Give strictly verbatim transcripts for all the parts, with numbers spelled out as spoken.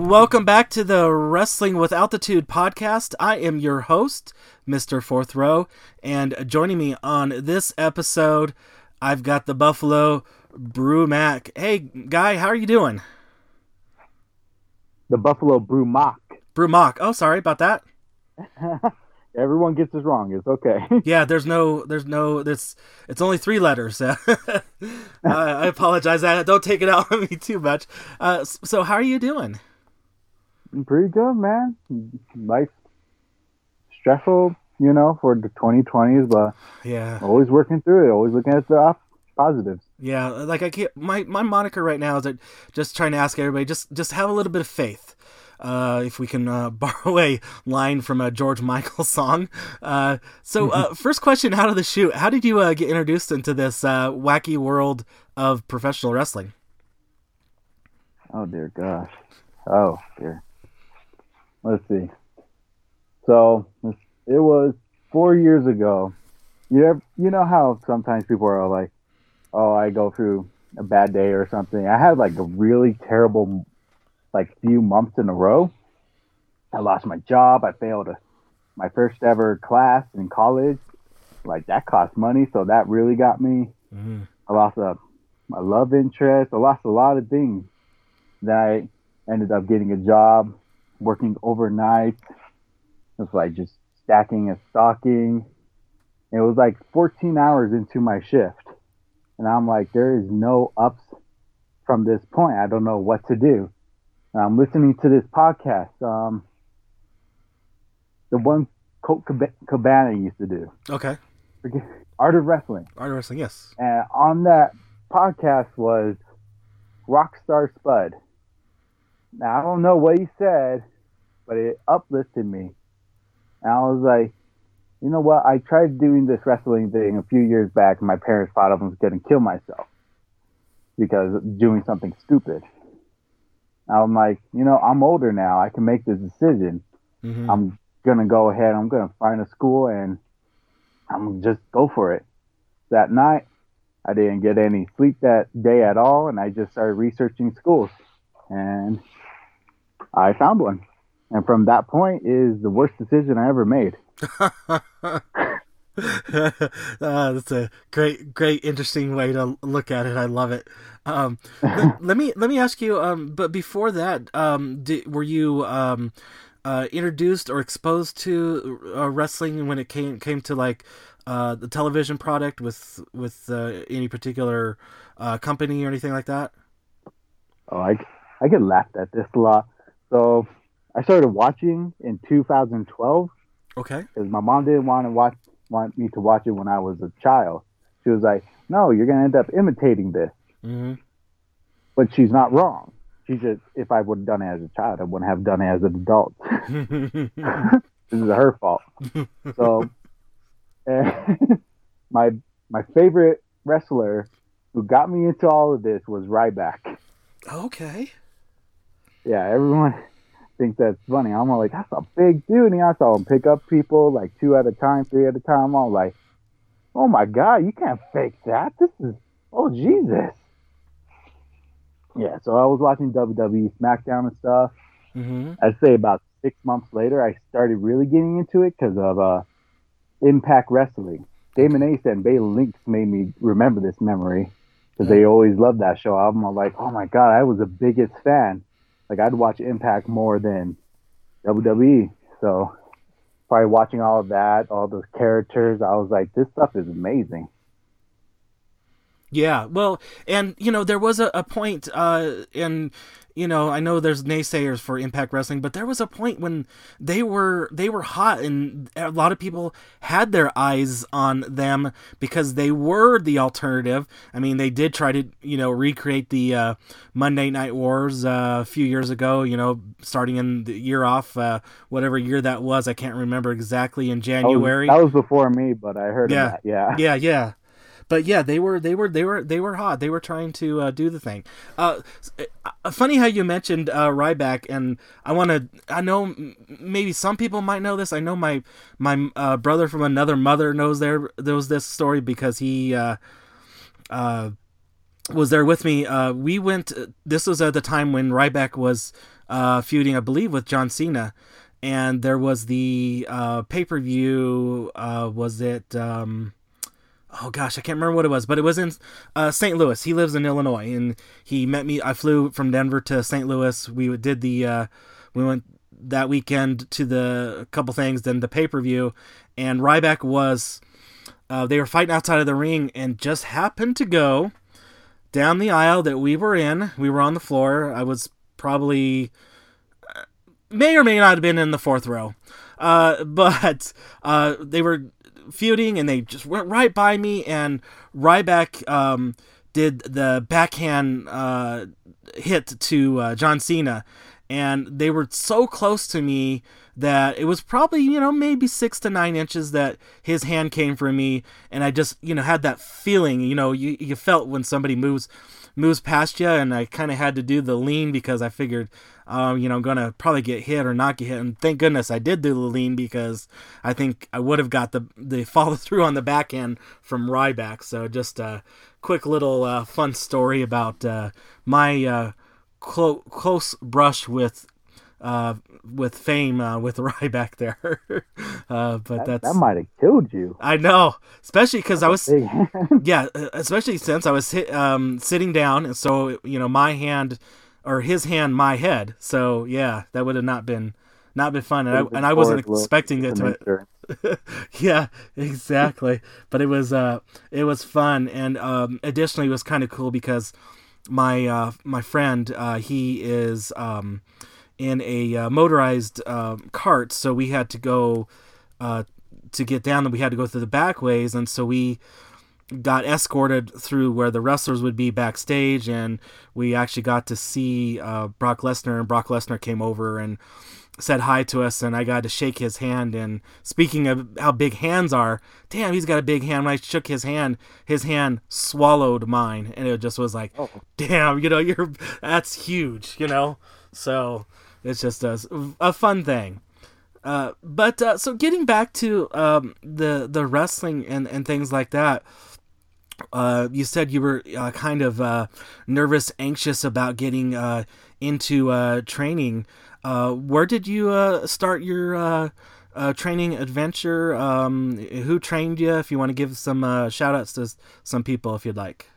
welcome back to the Wrestling with Altitude podcast. I am your host, Mister Fourth Row, and joining me on this episode, I've got the Buffalo Brew Mac. Hey, Guy, how are you doing? The Buffalo Brew Mock. Brew Mock. Oh, sorry about that. Everyone gets this wrong. It's okay. Yeah, there's no, there's no, there's, it's only three letters. uh, I apologize. I don't take it out on me too much. Uh, so how are you doing? I'm pretty good, man. Life's stressful, you know, for the twenty twenties, but yeah, always working through it. Always looking at the op- positives. Yeah, like I can't. My my moniker right now is that just trying to ask everybody just just have a little bit of faith. Uh, if we can uh, borrow a line from a George Michael song. Uh, so, uh, first question out of the chute: how did you uh, get introduced into this uh, wacky world of professional wrestling? Oh dear gosh. Oh dear. Let's see. So it was four years ago. You ever, you know how sometimes people are like, "Oh, I go through a bad day or something." I had like a really terrible, like few months in a row. I lost my job. I failed a, my first ever class in college. Like that cost money, so that really got me. Mm-hmm. I lost a my love interest. I lost a lot of things. Then I ended up getting a job, working overnight. It was like just stacking and stocking. It was like fourteen hours into my shift. And I'm like, there is no ups from this point. I don't know what to do. And I'm listening to this podcast. Um, the one Colt Cabana used to do. Okay. Art of Wrestling. Art of Wrestling, yes. And on that podcast was Rockstar Spud. Now, I don't know what he said, but it uplifted me. And I was like, you know what? I tried doing this wrestling thing a few years back, and my parents thought I was going to kill myself because of doing something stupid. I'm like, you know, I'm older now. I can make this decision. Mm-hmm. I'm going to go ahead. I'm going to find a school, and I'm just go for it. That night, I didn't get any sleep that day at all, and I just started researching schools. And I found one. And from that point is the worst decision I ever made. uh, that's a great, great, interesting way to look at it. I love it. Um, let, let me let me ask you. Um, but before that, um, did, were you um, uh, introduced or exposed to uh, wrestling when it came came to like uh, the television product with with uh, any particular uh, company or anything like that? Oh, I I get laughed at this a lot. So I started watching in two thousand twelve. Okay. Because my mom didn't want to watch want me to watch it when I was a child. She was like, "No, you're gonna end up imitating this." Mm-hmm. But she's not wrong. She just, if I would have done it as a child, I wouldn't have done it as an adult. This is her fault. So, my my favorite wrestler who got me into all of this was Ryback. Okay. Yeah, everyone think that's funny. I'm all like, that's a big dude. And I saw him pick up people like two at a time, three at a time. I'm all like, oh my God, you can't fake that. This is, oh Jesus. Yeah, so I was watching W W E SmackDown and stuff. Mm-hmm. I'd say about six months later, I started really getting into it because of uh, Impact Wrestling. Damon Ace and Bay Lynx made me remember this memory because they always loved that show. I'm all like, oh my God, I was the biggest fan. Like, I'd watch Impact more than W W E. So, probably watching all of that, all those characters, I was like, this stuff is amazing. Yeah, well, and, you know, there was a, a point uh, in, you know, I know there's naysayers for Impact Wrestling, but there was a point when they were they were hot, and a lot of people had their eyes on them because they were the alternative. I mean, they did try to, you know, recreate the uh, Monday Night Wars uh, a few years ago, you know, starting in the year off, uh, whatever year that was. I can't remember exactly, in January. That was, that was before me, but I heard yeah. of that, yeah. Yeah, yeah. But yeah, they were they were they were they were hot. They were trying to uh, do the thing. Uh, funny how you mentioned uh, Ryback, and I want to. I know maybe some people might know this. I know my my uh, brother from another mother knows there knows this story because he uh, uh, was there with me. Uh, we went. This was at the time when Ryback was uh, feuding, I believe, with John Cena, and there was the uh, pay per view. Uh, was it? Um, oh gosh, I can't remember what it was, but it was in uh, Saint Louis. He lives in Illinois, and he met me. I flew from Denver to Saint Louis. We did the. Uh, we went that weekend to the couple things, then the pay per view, and Ryback was. Uh, they were fighting outside of the ring, and just happened to go down the aisle that we were in. We were on the floor. I was probably uh, may or may not have been in the fourth row, uh, but uh, they were feuding, and they just went right by me. And Ryback um, did the backhand uh, hit to uh, John Cena, and they were so close to me that it was probably, you know, maybe six to nine inches that his hand came from me, and I just, you know, had that feeling, you know, you you felt when somebody moves moves past you, and I kind of had to do the lean because I figured, um, you know, I'm gonna probably get hit or not get hit, and thank goodness I did do the lean because I think I would have got the the follow through on the backhand from Ryback. So just a quick little uh, fun story about uh, my uh, clo- close brush with. Uh, with fame uh, with Ryback there, uh, but that, that's that might have killed you. I know, especially because I was Big hand. yeah, especially since I was sit, um, sitting down, and so you know my hand or his hand, my head. So yeah, that would have not been not been fun, and I and I wasn't expecting it to. Yeah, exactly. But it was uh, it was fun, and um, additionally, it was kind of cool because my uh, my friend uh, he is um. in a uh, motorized uh, cart, so we had to go uh, to get down, and we had to go through the back ways, and so we got escorted through where the wrestlers would be backstage, and we actually got to see uh, Brock Lesnar, and Brock Lesnar came over and said hi to us, and I got to shake his hand. And speaking of how big hands are, damn, he's got a big hand. When I shook his hand, his hand swallowed mine, and it just was like, oh. Damn, you know, you're that's huge, you know. So it's just a, a fun thing. Uh, but uh, so getting back to um, the the wrestling and, and things like that, uh, you said you were uh, kind of uh, nervous, anxious about getting uh, into uh, training. Uh, where did you uh, start your uh, uh, training adventure? Um, who trained you? If you want to give some uh, shout outs to some people, if you'd like.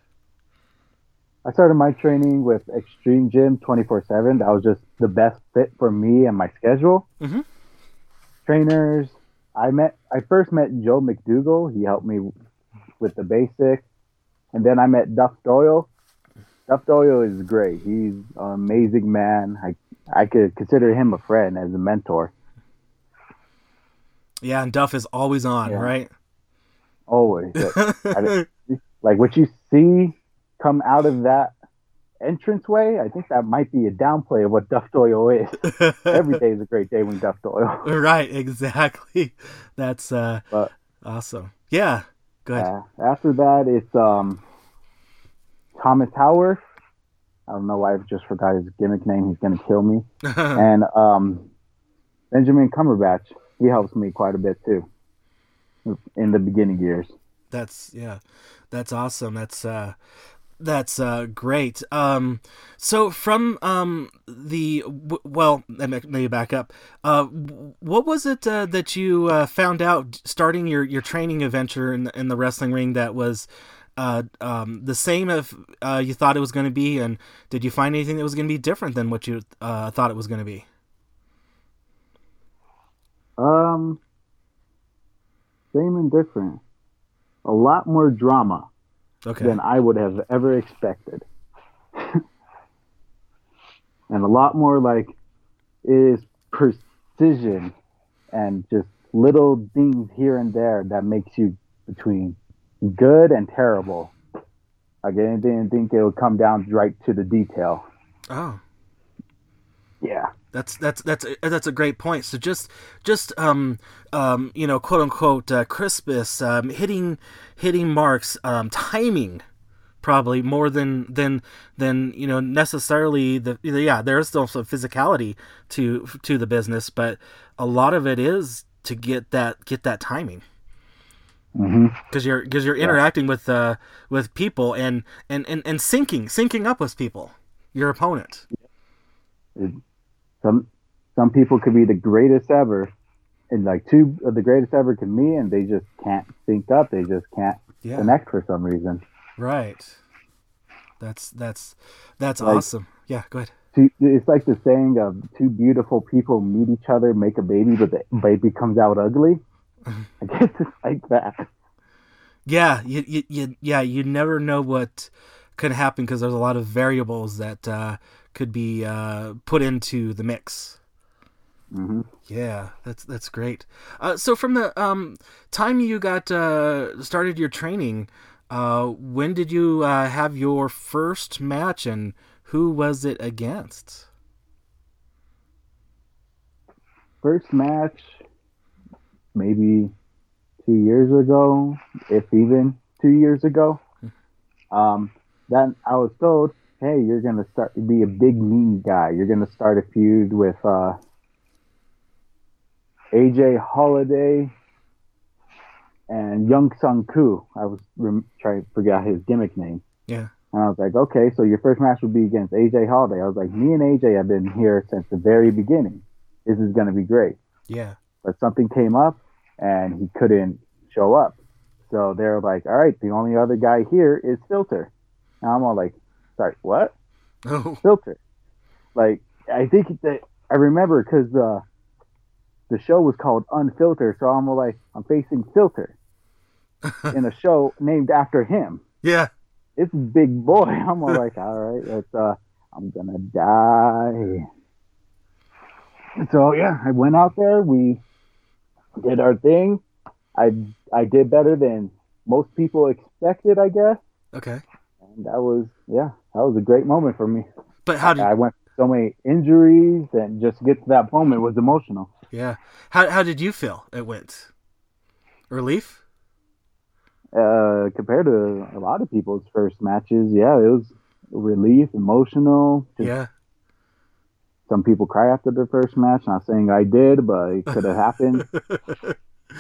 I started my training with Extreme Gym twenty-four seven. That was just the best fit for me and my schedule. Mm-hmm. Trainers, I met. I first met Joe McDougall. He helped me with the basics. And then I met Duff Doyle. Duff Doyle is great. He's an amazing man. I I could consider him a friend as a mentor. Yeah, and Duff is always on, yeah. Right? Always. I, like what you see come out of that entranceway, I think that might be a downplay of what Duff Doyle is. Every day is a great day when Duff Doyle. Right, exactly. That's uh, but, awesome. Yeah, go ahead. Uh, after that, it's um, Thomas Howard. I don't know why I just forgot his gimmick name. He's going to kill me. And um, Benjamin Cumberbatch. He helps me quite a bit too in the beginning years. That's yeah, that's awesome. That's uh, that's uh, great. Um, so from um, the well, let me back up. Uh, what was it uh, that you uh, found out starting your, your training adventure in the, in the wrestling ring that was uh, um, the same if uh, you thought it was going to be, and did you find anything that was going to be different than what you uh, thought it was going to be? Um, same and different. A lot more drama okay. than I would have ever expected. And a lot more like it is precision and just little things here and there that makes you between good and terrible. Like I didn't think it would come down right to the detail. Oh. Yeah. That's that's that's that's a great point. So just just um um you know quote unquote uh, crispness, um, hitting hitting marks, um, timing, probably more than than than you know necessarily the yeah there is still some physicality to to the business, but a lot of it is to get that get that timing. Mm-hmm. Because you're because you're interacting with uh with people and and, and, and syncing syncing up with people, your opponent. It, some some people could be the greatest ever, and like two of the greatest ever can me, and they just can't sync up. They just can't Yeah. connect for some reason. Right. That's that's that's Like, awesome. Yeah, go ahead. Two, it's like the saying of two beautiful people meet each other, make a baby, but the baby comes out ugly. I guess it's like that. Yeah, you, you, you yeah, you never know what could happen because there's a lot of variables that uh, could be uh, put into the mix. Mm-hmm. Yeah, that's that's great. Uh, so from the um, time you got uh, started your training, uh, when did you uh, have your first match, and who was it against? First match, maybe two years ago, if even two years ago. Um, then I was told, hey, you're gonna start to be a big mean guy. You're gonna start a feud with uh, A J Holiday and Young Sung Koo. I was rem- trying to figure out his gimmick name. Yeah. And I was like, okay, so your first match would be against A J Holiday. I was like, me and A J have been here since the very beginning. This is going to be great. Yeah. But something came up, and he couldn't show up. So they're like, all right, the only other guy here is Filter. And I'm all like, sorry, what? Oh. Filter. Like, I think that I remember because uh, the show was called Unfiltered, so I'm all like, I'm facing Filter in a show named after him. Yeah. It's big boy. I'm all like, all right, let's, uh, I'm gonna die. So yeah, I went out there. We did our thing. I I did better than most people expected, I guess. Okay. And that was yeah, that was a great moment for me. But how did I went through so many injuries, and just to get to that moment was emotional. yeah? How how did you feel it went? Relief? Uh, compared to a lot of people's first matches, yeah, it was relief, emotional. Just, Yeah. some people cry after their first match. Not saying I did, but it could have happened. uh,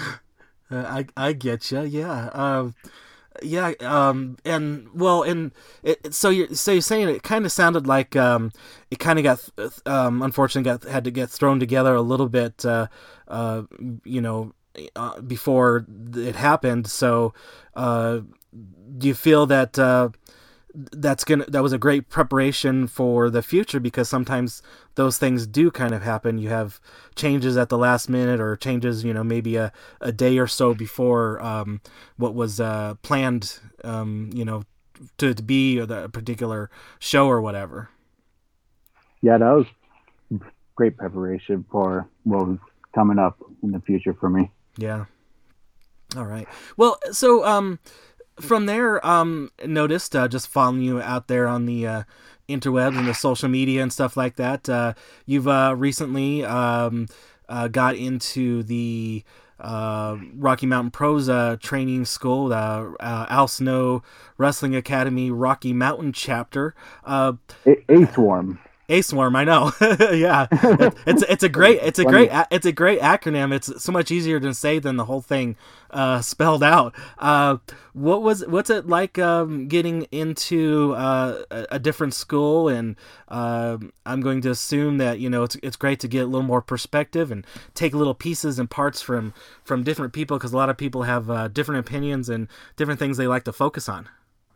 I I get you. Yeah. Um. Yeah. Um. And well. And it, so you're so you're saying it kind of sounded like um. It kind of got um. Unfortunately, got had to get thrown together a little bit. Uh. Uh. You know. Uh, before it happened. So. Uh. Do you feel that uh. That's gonna that was a great preparation for the future, because sometimes those things do kind of happen. You have changes at the last minute, or changes, you know, maybe a, a day or so before um, what was uh, planned, um, you know, to, to be a particular show or whatever. Yeah, that was great preparation for what was coming up in the future for me. Yeah. All right. Well, so um. From there, um, noticed uh, just following you out there on the uh, interwebs and the social media and stuff like that. Uh, you've uh, recently um, uh, got into the uh, Rocky Mountain Pros uh, training school, the uh, Al Snow Wrestling Academy Rocky Mountain chapter. Uh, A Swarm. A Swarm, I know. Yeah, it, it's it's a great it's a great it's a great acronym. It's so much easier to say than the whole thing uh, spelled out. Uh, what was what's it like um, getting into uh, a, a different school? And uh, I'm going to assume that, you know, it's it's great to get a little more perspective and take little pieces and parts from from different people, because a lot of people have uh, different opinions and different things they like to focus on.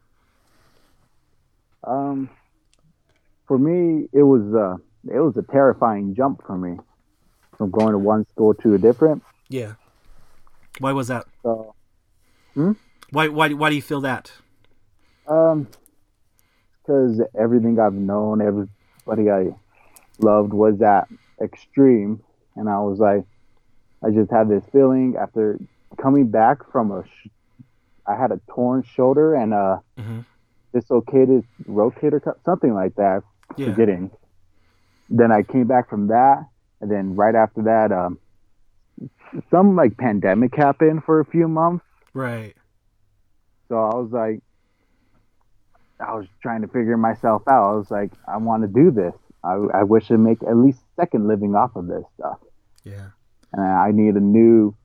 Um. For me, it was uh, it was a terrifying jump for me from going to one school to a different. Yeah. Why was that? So, hmm? Why why why do you feel that? Um, because everything I've known, everybody I loved was at extreme, and I was like, I just had this feeling after coming back from a, sh- I had a torn shoulder and a Mm-hmm. dislocated rotator cuff, something like that. Yeah. Forgetting. Then I came back from that, and then right after that, um, some like pandemic happened for a few months. Right. So I was like, I was trying to figure myself out. I was like, I want to do this. I, I wish I'd make at least second living off of this stuff. Yeah. And I need a new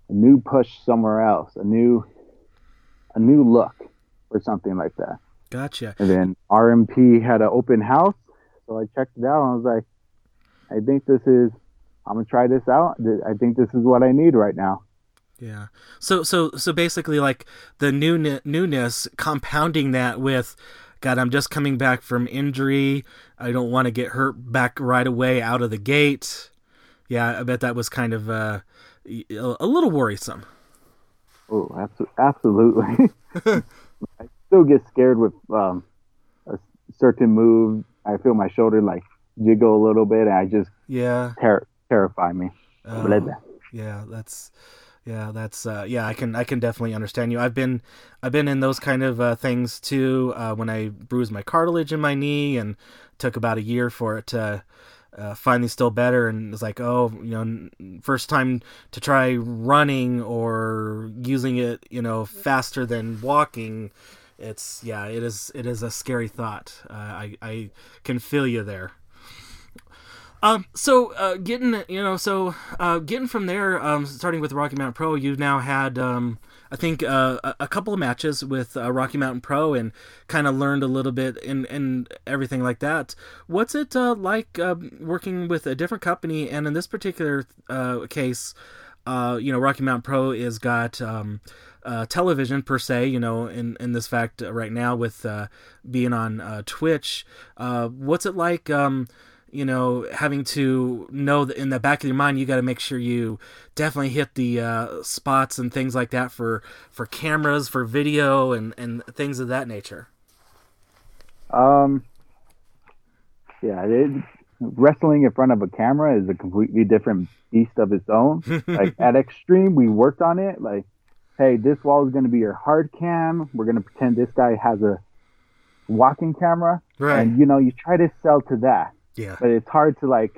a new push somewhere else, a new a new look or something like that. Gotcha. And then R M P had an open house, so I checked it out and I was like, I think this is, I'm gonna try this out. I think this is what I need right now. Yeah. So so so basically, like the new newness, compounding that with, God, I'm just coming back from injury. I don't want to get hurt back right away out of the gate. Yeah, I bet that was kind of uh, a little worrisome. Oh, absolutely. I still get scared with um, a certain move. I feel my shoulder like jiggle a little bit, and I just yeah ter- terrify me. Oh, yeah, that's yeah, that's uh, yeah. I can I can definitely understand you. I've been I've been in those kind of uh, things too. Uh, when I bruised my cartilage in my knee, and took about a year for it to uh, finally still better. And it's like, oh, you know, first time to try running or using it, you know, faster than walking. It's yeah, it is it is a scary thought. Uh, I I can feel you there. Um, so, uh, getting, you know, so, uh, getting from there, um, starting with Rocky Mountain Pro, you've now had, um, I think, uh, a, a couple of matches with, uh, Rocky Mountain Pro, and kind of learned a little bit and, and everything like that. What's it, uh, like, uh, working with a different company? And in this particular, uh, case, uh, you know, Rocky Mountain Pro is got, um, uh, television per se, you know, in, in this fact uh, right now with, uh, being on, uh, Twitch. Uh, what's it like, um, you know, having to know that in the back of your mind, you got to make sure you definitely hit the uh, spots and things like that for, for cameras, for video, and, and things of that nature? Um, yeah, it, wrestling in front of a camera is a completely different beast of its own. Like at Extreme, we worked on it. Like, hey, this wall is going to be your hard cam. We're going to pretend this guy has a walking camera. Right. And, you know, you try to sell to that. Yeah. But it's hard to, like,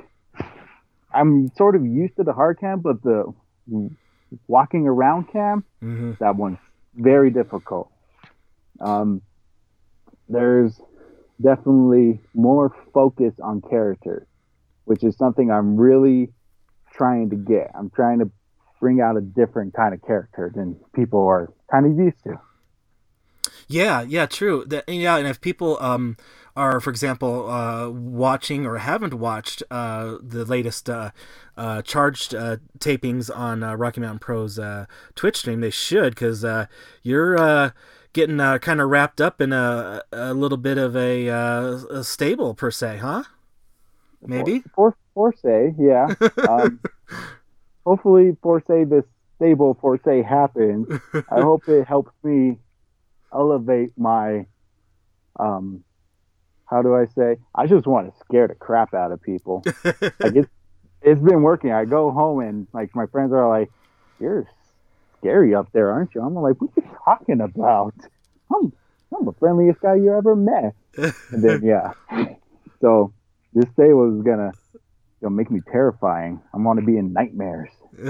I'm sort of used to the hard cam, but the walking around cam, mm-hmm. that one's very difficult. Um, there's definitely more focus on character, which is something I'm really trying to get. I'm trying to bring out a different kind of character than people are kind of used to. Yeah, yeah, true. That, yeah, and if people um, are, for example, uh, watching or haven't watched uh, the latest uh, uh, charged uh, tapings on uh, Rocky Mountain Pro's uh, Twitch stream, they should, because uh, you're uh, getting uh, kind of wrapped up in a, a little bit of a, uh, a stable, per se, huh? Maybe? For, for, for say, yeah. um, hopefully, for say, this stable, for say, happens. I hope it helps me elevate my, um, how do I say? I just want to scare the crap out of people. Like it's, it's been working. I go home and like my friends are like, "You're scary up there, aren't you?" I'm like, "What are you talking about? I'm, I'm the friendliest guy you ever met." And then yeah, so this day was gonna, you know, make me terrifying. I want to be in nightmares.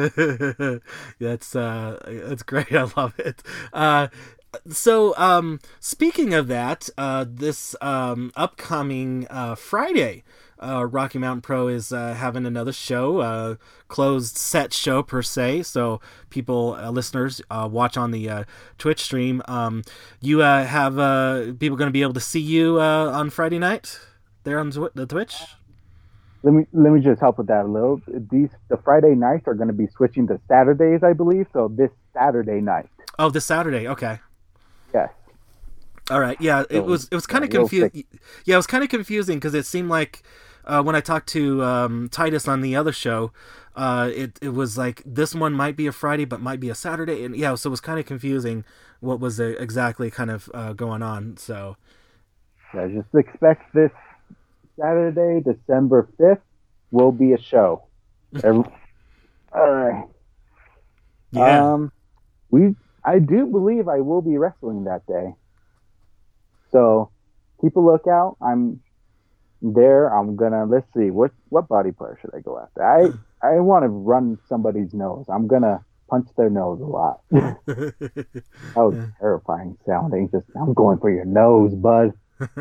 That's uh, that's great. I love it. Uh, So, um, speaking of that, uh, this um, upcoming uh, Friday, uh, Rocky Mountain Pro is uh, having another show, uh, closed set show per se. So people, uh, listeners, uh, watch on the uh, Twitch stream. Um, you uh, have uh, people going to be able to see you uh, on Friday night there on tw- the Twitch? Let me let me just help with that a little. These the Friday nights are going to be switching to Saturdays, I believe. So this Saturday night. Oh, this Saturday. Okay. Yes. All right. Yeah, it was it was kind of confusing. Yeah, it was kind of confusing because it seemed like uh, when I talked to um, Titus on the other show, uh, it it was like this one might be a Friday but might be a Saturday, and yeah, so it was kind of confusing what was uh, exactly kind of uh, going on. So yeah, just expect this Saturday, December fifth, will be a show. All right. Yeah. Um, we. I do believe I will be wrestling that day. So keep a lookout. I'm there. I'm gonna let's see what what body part should I go after. I I want to run somebody's nose. I'm gonna punch their nose a lot. That was terrifying sounding. Just I'm going for your nose, bud.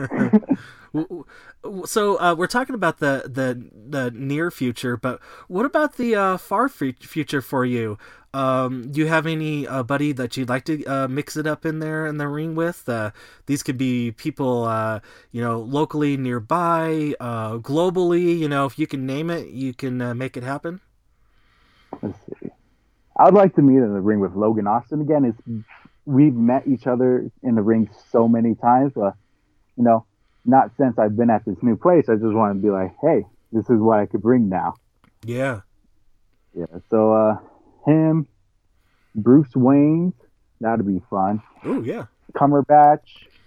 So uh, we're talking about the, the the near future, but what about the uh, far f- future for you? Um, do you have any uh, buddy that you'd like to uh, mix it up in there in the ring with? Uh, these could be people, uh, you know, locally nearby, uh, globally. You know, if you can name it, you can uh, make it happen. Let's see. I'd like to meet in the ring with Logan Austin again. It's we've met each other in the ring so many times, but you know, not since I've been at this new place. I just want to be like, hey, this is what I could bring now. Yeah. Yeah. So, uh, him, Bruce Wayne, that'd be fun. Oh yeah. Cumberbatch.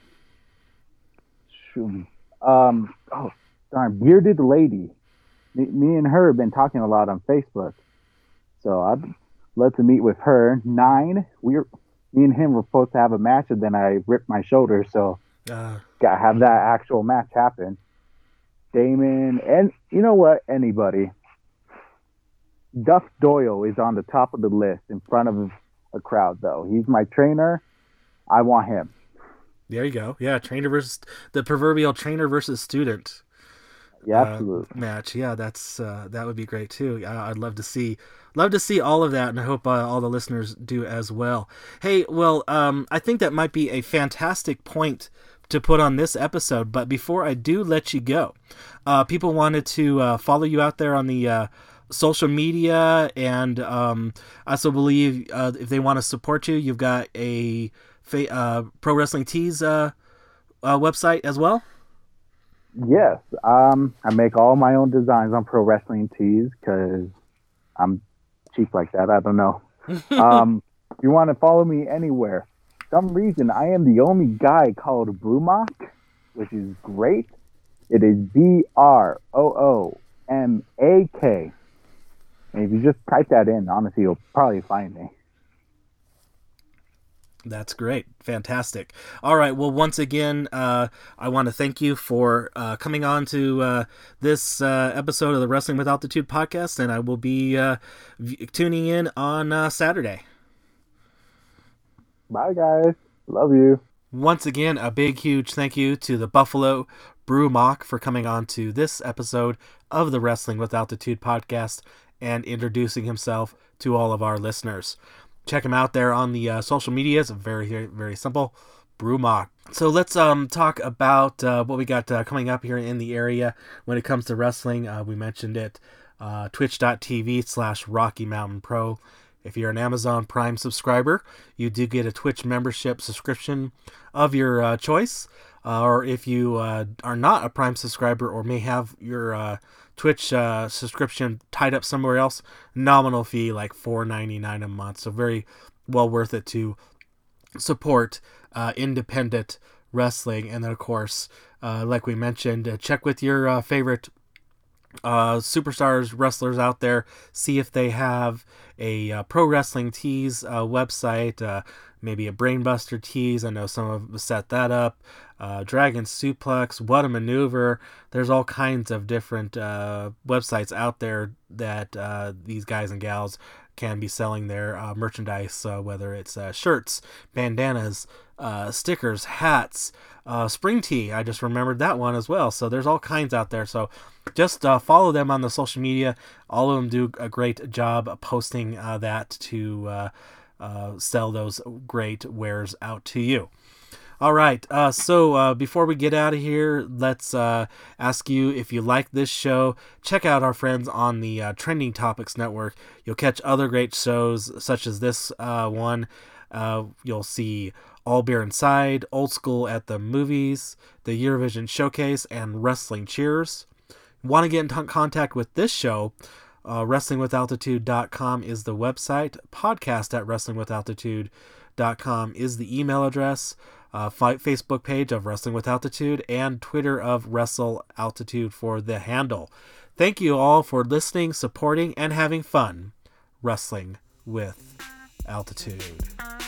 Um. Oh, darn, Bearded Lady. Me, me and her have been talking a lot on Facebook, so I'd love to meet with her. Nine. We're me and him were supposed to have a match, and then I ripped my shoulder, so Uh, gotta have that actual match happen. Damon, and you know what? Anybody. Duff Doyle is on the top of the list in front of a crowd, though. He's my trainer. I want him. there you go. Yeah, trainer versus the proverbial trainer versus student. Yeah, Uh, absolutely. match. Yeah, that's uh, that would be great too. I, I'd love to see, love to see all of that, and I hope uh, all the listeners do as well. Hey, well, um, I think that might be a fantastic point to put on this episode. But before I do let you go, uh, people wanted to uh, follow you out there on the uh, social media, and um, I also believe uh, if they want to support you, you've got a fa- uh, Pro Wrestling Tees uh, uh, website as well. Yes, um, I make all my own designs on Pro Wrestling Tees because I'm cheap like that. I don't know. um, if you want to follow me anywhere, for some reason I am the only guy called Broomock, which is great. It is B R O O M A K. And if you just type that in, honestly, you'll probably find me. That's great. Fantastic. All right. Well, once again, uh, I want to thank you for uh, coming on to uh, this uh, episode of the Wrestling with Altitude podcast, and I will be uh, v- tuning in on uh, Saturday. Bye, guys. Love you. Once again, a big, huge thank you to the Buffalo Brew Mock for coming on to this episode of the Wrestling with Altitude podcast and introducing himself to all of our listeners. Check him out there on the uh, social medias. Very, very, very simple. Brew Mock. So let's um talk about uh, what we got uh, coming up here in the area when it comes to wrestling. Uh, we mentioned it. Uh, Twitch.tv slash Rocky Mountain Pro. If you're an Amazon Prime subscriber, you do get a Twitch membership subscription of your uh, choice. Uh, or if you uh, are not a Prime subscriber or may have your uh, Twitch uh, subscription tied up somewhere else, nominal fee like four ninety-nine a month. So very well worth it to support uh, independent wrestling. And then, of course, uh, like we mentioned, uh, check with your uh, favorite uh superstars, wrestlers out there, see if they have a uh, Pro Wrestling Tees uh, website, uh, maybe a Brainbuster Tees. I know some of them set that up. uh, Dragon Suplex, What a Maneuver. There's all kinds of different uh, websites out there that uh, these guys and gals can be selling their uh, merchandise, uh, whether it's uh, shirts, bandanas, uh, stickers, hats, uh, Spring Tea. I just remembered that one as well. So there's all kinds out there. So just uh, follow them on the social media. All of them do a great job posting uh, that to uh, uh, sell those great wares out to you. All right, uh, so uh, before we get out of here, let's uh, ask you if you like this show, check out our friends on the uh, Trending Topics Network. You'll catch other great shows such as this uh, one. Uh, you'll see All Beer Inside, Old School at the Movies, the Eurovision Showcase, and Wrestling Cheers. Want to get in t- contact with this show? Uh, wrestling with altitude dot com is the website. Podcast at wrestling with altitude dot com is the email address. Uh, fi- Facebook page of Wrestling with Altitude, and Twitter of Wrestle Altitude for the handle. Thank you all for listening, supporting, and having fun wrestling with Altitude.